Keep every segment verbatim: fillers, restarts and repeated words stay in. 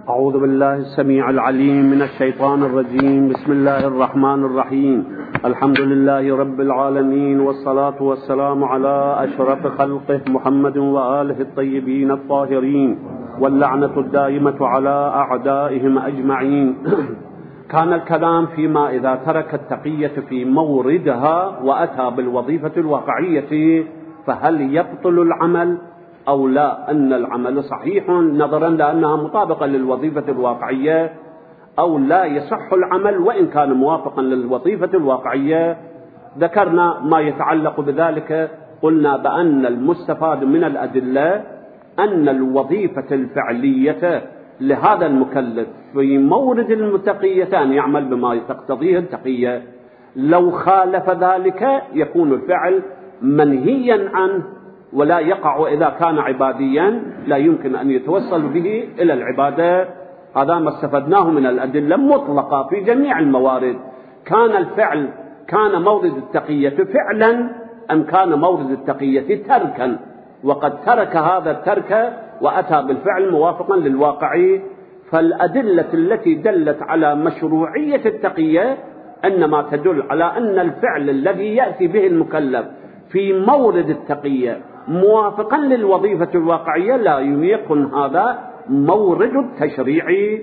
أعوذ بالله السميع العليم من الشيطان الرجيم. بسم الله الرحمن الرحيم. الحمد لله رب العالمين، والصلاة والسلام على أشرف خلقه محمد وآله الطيبين الطاهرين، واللعنة الدائمة على أعدائهم أجمعين. كان الكلام فيما إذا ترك التقية في موردها وأتى بالوظيفة الواقعية فهل يبطل العمل أو لا، أن العمل صحيح نظرا لأنها مطابقة للوظيفة الواقعية، أو لا يصح العمل وإن كان موافقا للوظيفة الواقعية. ذكرنا ما يتعلق بذلك، قلنا بأن المستفاد من الأدلة أن الوظيفة الفعلية لهذا المكلف في مورد التقية أن يعمل بما تقتضيه التقية، لو خالف ذلك يكون الفعل منهيا عنه ولا يقع. إذا كان عباديا لا يمكن أن يتوصل به إلى العبادة. هذا ما استفدناه من الأدلة مطلقة في جميع الموارد. كان الفعل كان مورد التقية فعلا أم كان مورد التقية تركا، وقد ترك هذا الترك وأتى بالفعل موافقا للواقع. فالأدلة التي دلت على مشروعية التقية إنما تدل على أن الفعل الذي يأتي به المكلف في مورد التقية موافقا للوظيفة الواقعية لا يكون هذا مورد التشريع،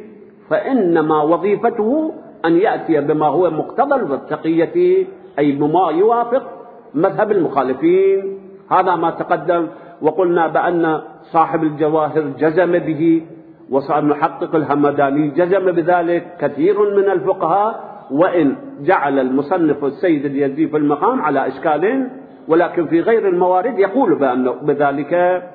فإنما وظيفته أن يأتي بما هو مقتضى التقية، أي بما يوافق مذهب المخالفين. هذا ما تقدم، وقلنا بأن صاحب الجواهر جزم به، ومحقق الهمداني جزم بذلك، كثير من الفقهاء، وإن جعل المصنف السيد اليزدي في المقام على إشكال، ولكن في غير الموارد يقول بذلك.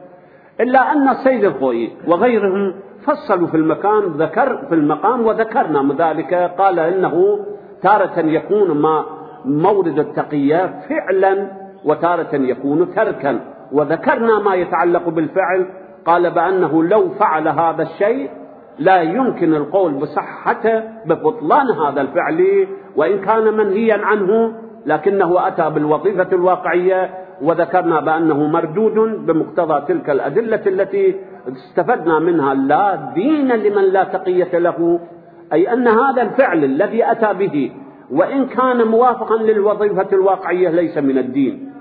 إلا أن السيد الخوئي وغيرهم فصلوا في المكان ذكر في المقام وذكرنا من ذلك. قال إنه تارة يكون ما مورد التقية فعلا وتارة يكون تركا، وذكرنا ما يتعلق بالفعل. قال بأنه لو فعل هذا الشيء لا يمكن القول بصحته ببطلان هذا الفعل وإن كان منهيا عنه، لكنه أتى بالوظيفة الواقعية، وذكرنا بأنه مردود بمقتضى تلك الأدلة التي استفدنا منها. لا دين لمن لا تقية له، أي أن هذا الفعل الذي أتى به وإن كان موافقا للوظيفة الواقعية ليس من الدين.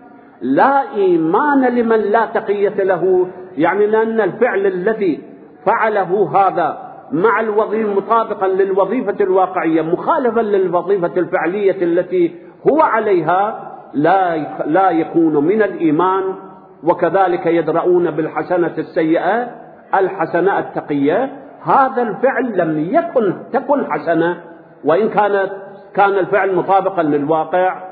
لا إيمان لمن لا تقية له، يعني لأن الفعل الذي فعله هذا مع الوظيفة مطابقا للوظيفة الواقعية مخالفا للوظيفة الفعلية التي هو عليها لا لا يكون من الإيمان. وكذلك يدرؤون بالحسنة السيئة الحسنة التقية. هذا الفعل لم يكن تكن حسنة وإن كانت كان الفعل مطابقا للواقع،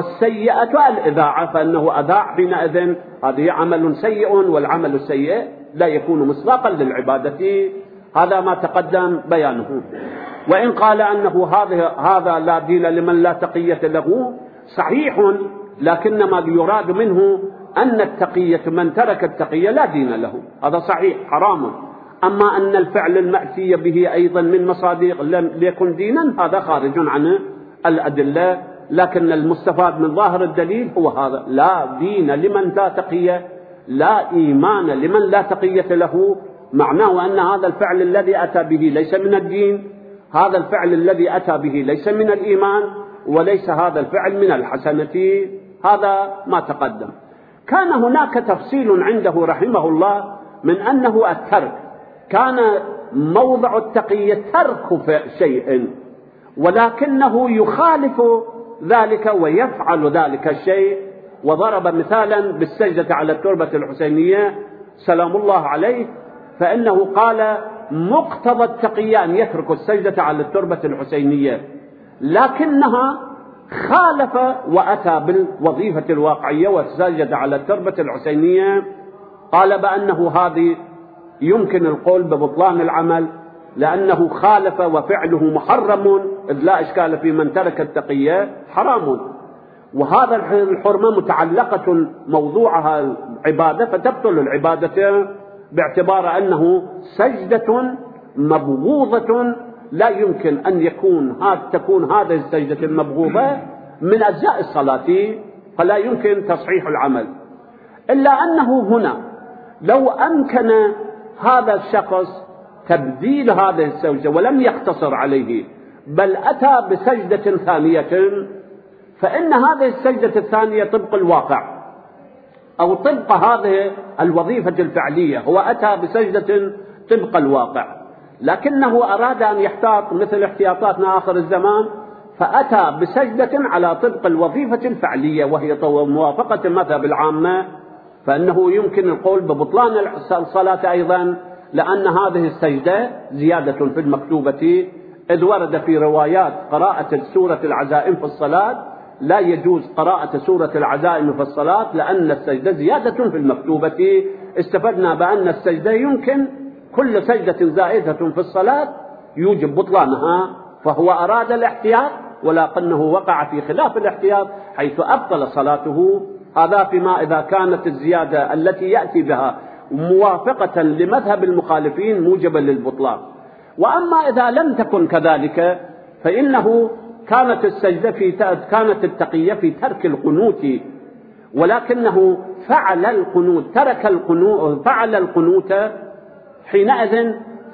والسيئة الإذاعة، فإنه أذاع حينئذ هذه عمل سيء، والعمل السيء لا يكون مصداقا للعبادة. هذا ما تقدم بيانه. وإن قال أنه هذا هذا لا دين لمن لا تقية له صحيح، لكن ما يراد منه أن التقية من ترك التقية لا دين له، هذا صحيح حرام. أما أن الفعل المأتي به أيضا من مصادق لم يكن دينا هذا خارج عن الأدلة. لكن المستفاد من ظاهر الدليل هو هذا: لا دين لمن لا تقية، لا إيمان لمن لا تقية له. معناه أن هذا الفعل الذي أتى به ليس من الدين، هذا الفعل الذي أتى به ليس من الإيمان، وليس هذا الفعل من الحسنة. هذا ما تقدم. كان هناك تفصيل عنده رحمه الله من أنه الترك كان موضع التقية ترك شيء، ولكنه يخالف ذلك ويفعل ذلك الشيء. وضرب مثالا بالسجدة على التربة الحسينية سلام الله عليه، فإنه قال مقتضى التقية أن يترك السجدة على التربة الحسينية، لكنها خالف وأتى بالوظيفة الواقعية والسجد على التربة الحسينية. قال بأنه هذه يمكن القول ببطلان العمل لأنه خالف وفعله محرم، إذ لا إشكال في من ترك التقية حرام. وهذا الحرمة متعلقة موضوعها العبادة، فتبطل العبادة باعتبار أنه سجدة مبغوضة، لا يمكن أن يكون هذا تكون هذه السجدة المبغوضة من أجزاء الصلاة، فلا يمكن تصحيح العمل. إلا أنه هنا لو أمكن هذا الشخص تبديل هذه السجدة ولم يقتصر عليه بل أتى بسجدة ثانية، فإن هذه السجدة الثانية طبق الواقع أو طبق هذه الوظيفة الفعلية، هو أتى بسجدة طبق الواقع، لكنه أراد أن يحتاط مثل احتياطاتنا آخر الزمان، فأتى بسجدة على طبق الوظيفة الفعلية وهي موافقة المذهب العامة، فإنه يمكن القول ببطلان الصلاة أيضا، لأن هذه السجدة زيادة في المكتوبة، إذ ورد في روايات قراءة سورة العزائم في الصلاة لا يجوز قراءة سورة العزائم في الصلاة لأن السجدة زيادة في المكتوبة. استفدنا بأن السجدة يمكن كل سجدة زائدة في الصلاة يوجب بطلانها، فهو أراد الاحتياط ولكنه وقع في خلاف الاحتياط حيث أبطل صلاته. هذا فيما إذا كانت الزيادة التي يأتي بها موافقة لمذهب المخالفين موجبا للبطلان. وأما إذا لم تكن كذلك فإنه كانت السجدة في كانت التقية في ترك القنوت، ولكنه فعل القنوت ترك القنوت فعل القنوت حينئذ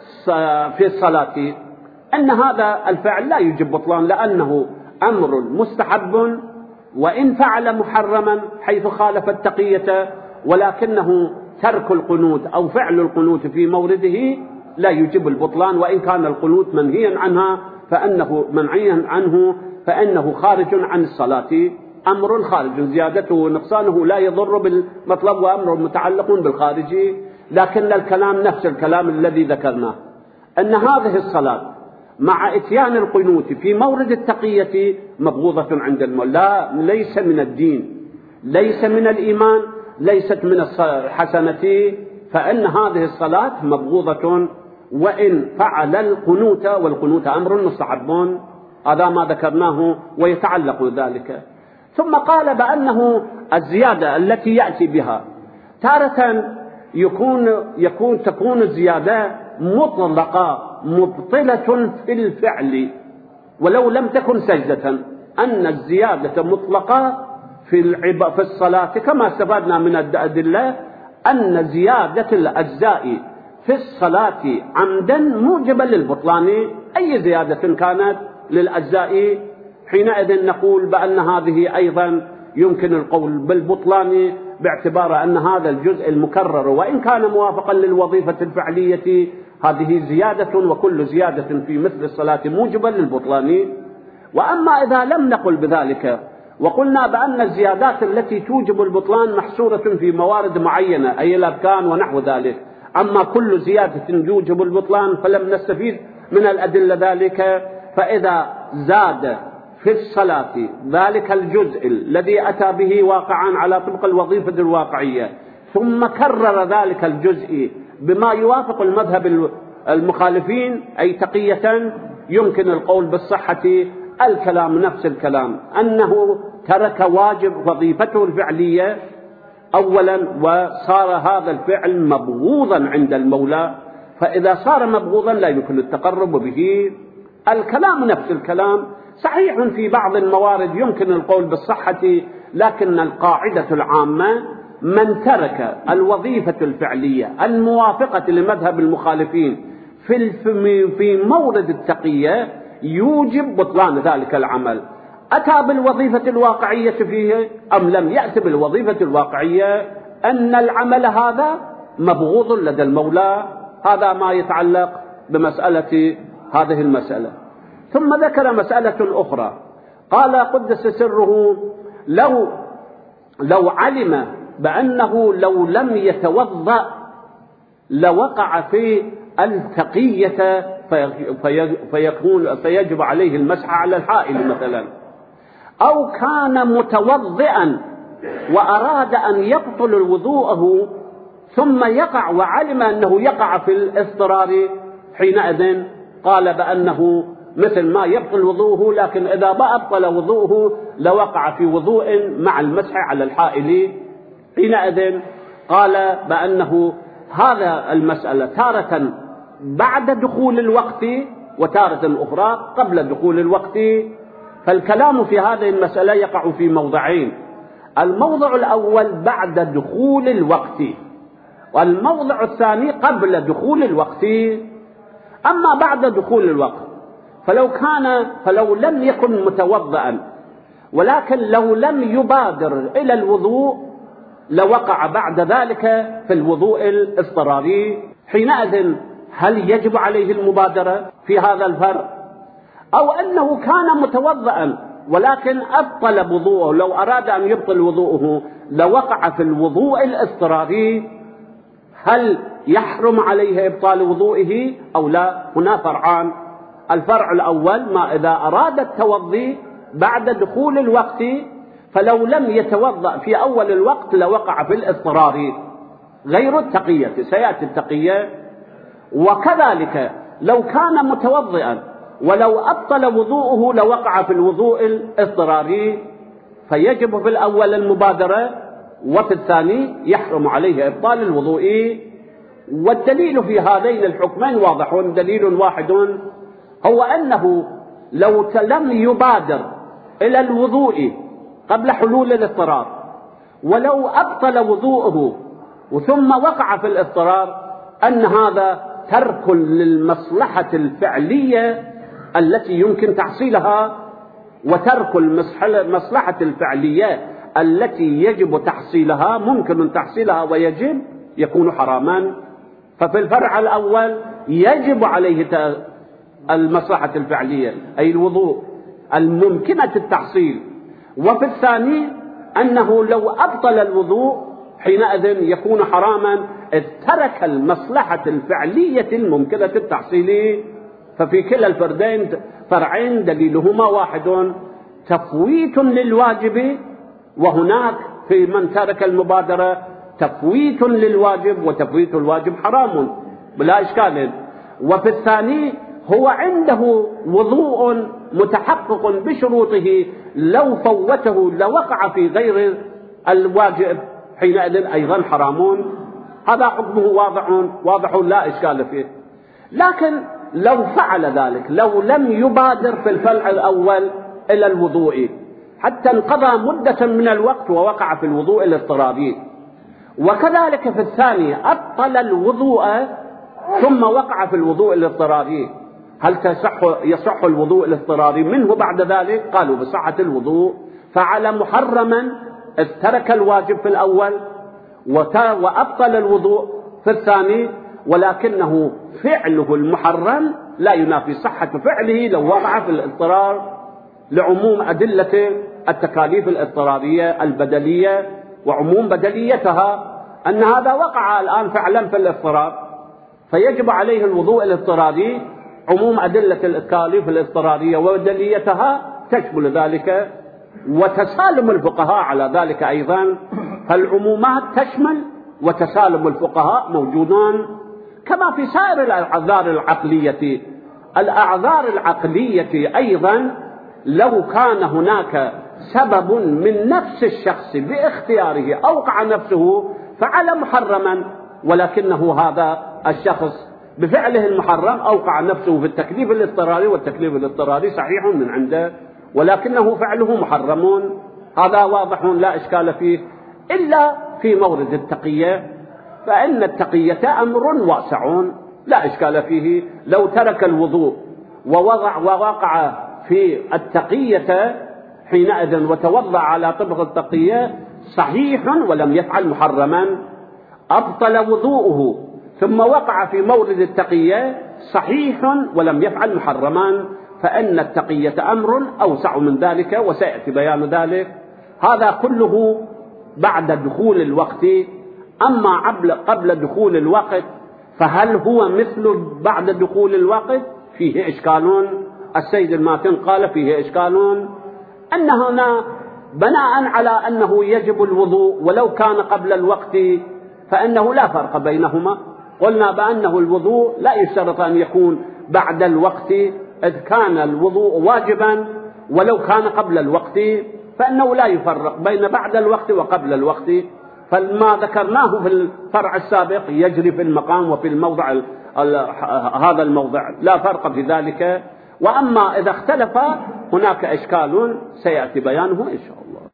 في الصلاة، أن هذا الفعل لا يجب بطلان لأنه أمر مستحب وإن فعل محرما حيث خالف التقية، ولكنه ترك القنوت أو فعل القنوت في مورده لا يجب البطلان، وإن كان القنوت منهيا عنها فإنه منعيا عنه فإنه خارج عن الصلاة، أمر خارج زيادته ونقصانه لا يضر بالمطلب وأمر متعلق بالخارج. لكن الكلام نفس الكلام الذي ذكرناه، أن هذه الصلاة مع إتيان القنوت في مورد التقية مبغوضة عند المولى، ليس من الدين، ليس من الإيمان، ليست من الحسنة، فإن هذه الصلاة مبغوضة وإن فعل القنوت، والقنوت أمر مستحب، هذا ما ذكرناه ويتعلق ذلك. ثم قال بأنه الزيادة التي يأتي بها تارة يكون يكون تكون الزيادة مطلقة مبطلة في الفعل ولو لم تكن سجدة، أن الزيادة مطلقة في العب في الصلاة كما استفدنا من الأدلة أن زيادة الأجزاء في الصلاة عمدا موجبا للبطلان، أي زيادة كانت للأجزاء حينئذ نقول بأن هذه أيضا يمكن القول بالبطلان باعتبار أن هذا الجزء المكرر وإن كان موافقا للوظيفة الفعلية هذه زيادة، وكل زيادة في مثل الصلاة موجبا للبطلان. وأما إذا لم نقل بذلك وقلنا بأن الزيادات التي توجب البطلان محصورة في موارد معينة أي الأركان ونحو ذلك، أما كل زيادة توجب البطلان فلم نستفيد من الأدلة ذلك، فإذا زاد في الصلاة ذلك الجزء الذي أتى به واقعا على طبق الوظيفة الواقعية ثم كرر ذلك الجزء بما يوافق المذهب المخالفين أي تقية، يمكن القول بالصحة. الكلام نفس الكلام، أنه ترك واجب وظيفته الفعلية أولا وصار هذا الفعل مبغوضا عند المولى، فإذا صار مبغوضا لا يمكن التقرب به. الكلام نفس الكلام، صحيح في بعض الموارد يمكن القول بالصحة، لكن القاعدة العامة من ترك الوظيفة الفعلية الموافقة لمذهب المخالفين في في مورد التقية يوجب بطلان ذلك العمل، أتى بالوظيفة الواقعية فيه أم لم يأتي بالوظيفة الواقعية، أن العمل هذا مبغوض لدى المولى. هذا ما يتعلق بمسألة هذه المسألة. ثم ذكر مسألة أخرى، قال قدس سره لو لو علم بأنه لو لم يتوضأ لوقع في التقية فيكون فيجب عليه المسح على الحائل مثلا، أو كان متوضئا وأراد أن يبطل وضوءه ثم يقع وعلم أنه يقع في الاضطرار، حينئذ قال بأنه مثل ما يبطل وضوءه، لكن إذا ما أبطل وضوءه لوقع في وضوء مع المسح على الحائل. حينئذ قال بأنه هذا المسألة تارة بعد دخول الوقت وتارة أخرى قبل دخول الوقت، فالكلام في هذه المسألة يقع في موضعين، الموضع الأول بعد دخول الوقت والموضع الثاني قبل دخول الوقت. أما بعد دخول الوقت فلو كان فلو لم يكن متوضئا ولكن لو لم يبادر إلى الوضوء لوقع بعد ذلك في الوضوء الاضطراري. حينئذ هل يجب عليه المبادرة في هذا الفرق؟ أو أنه كان متوضئا ولكن أبطل وضوءه، لو أراد أن يبطل وضوءه لوقع في الوضوء الاضطراري، هل يحرم عليه إبطال وضوئه أو لا؟ هنا فرعان. الفرع الأول: ما إذا أراد التوضي بعد دخول الوقت فلو لم يتوضأ في أول الوقت لوقع في الاضطرار غير التقية، سيأتي التقية. وكذلك لو كان متوضئا ولو أبطل وضوءه لوقع في الوضوء الاضطراري، فيجب في الأول المبادرة وفي الثاني يحرم عليه إبطال الوضوء. والدليل في هذين الحكمين واضح. دليل واحد هو أنه لو لم يبادر إلى الوضوء قبل حلول الاضطرار ولو أبطل وضوءه ثم وقع في الاضطرار أن هذا ترك للمصلحة الفعلية التي يمكن تحصيلها، وترك المصلحة الفعلية التي يجب تحصيلها ممكن تحصيلها ويجب يكون حراما. ففي الفرع الأول يجب عليه المصلحة الفعلية أي الوضوء الممكنة التحصيل، وفي الثاني أنه لو أبطل الوضوء حينئذ يكون حراما إذ ترك المصلحة الفعلية الممكنة التحصيل. ففي كلا الفردين فرعين دليلهما واحد: تفويت للواجب، وهناك في من ترك المبادرة تفويت للواجب، وتفويت الواجب حرام بلا إشكال. وفي الثاني هو عنده وضوء متحقق بشروطه، لو فوته لوقع في غير الواجب حينئذ أيضا حرام. هذا حكمه واضح واضح لا إشكال فيه. لكن لو فعل ذلك، لو لم يبادر في الفرع الأول إلى الوضوء حتى انقضى مدة من الوقت ووقع في الوضوء الاضطراري، وكذلك في الثاني أبطل الوضوء ثم وقع في الوضوء الاضطراري، هل تصح يصح الوضوء الاضطراري منه بعد ذلك؟ قالوا بصحة الوضوء. فعل محرما إذ ترك الواجب في الأول وأبطل الوضوء في الثاني، ولكنه فعله المحرم لا ينافي صحة فعله لو وقع في الاضطرار، لعموم أدلة التكاليف الاضطرارية البدلية وعموم بدليتها أن هذا وقع الآن فعلا في الاضطرار، فيجب عليه الوضوء الاضطراري. عموم أدلة التكاليف الاضطرارية وبدليتها تشمل ذلك، وتسالم الفقهاء على ذلك أيضا. فالعمومات تشمل وتسالم الفقهاء موجودون كما في سائر الأعذار العقلية. الأعذار العقلية أيضا لو كان هناك سبب من نفس الشخص باختياره أوقع نفسه فعل محرما، ولكنه هذا الشخص بفعله المحرم أوقع نفسه في التكليف الاضطراري، والتكليف الاضطراري صحيح من عنده ولكنه فعله محرم. هذا واضح لا إشكال فيه، إلا في مورد التقية، فإن التقية أمر واسع لا إشكال فيه. لو ترك الوضوء ووضع ووقع في التقية حينئذ وتوضع على طبق التقية صحيح ولم يفعل محرما. أبطل وضوءه ثم وقع في مورد التقية صحيح ولم يفعل محرما، فإن التقية أمر أوسع من ذلك وسيأتي بيان ذلك. هذا كله بعد دخول الوقت. أما قبل دخول الوقت فهل هو مثل بعد دخول الوقت؟ فيه إشكال. السيد الماتن قال فيه إشكال أن هنا بناء على أنه يجب الوضوء ولو كان قبل الوقت فإنه لا فرق بينهما. قلنا بأنه الوضوء لا يشترط أن يكون بعد الوقت، إذ كان الوضوء واجبا ولو كان قبل الوقت فإنه لا يفرق بين بعد الوقت وقبل الوقت. فما ذكرناه في الفرع السابق يجري في المقام وفي الموضع هذا الموضع، لا فرق في ذلك. وأما إذا اختلف هناك إشكال سيأتي بيانه إن شاء الله.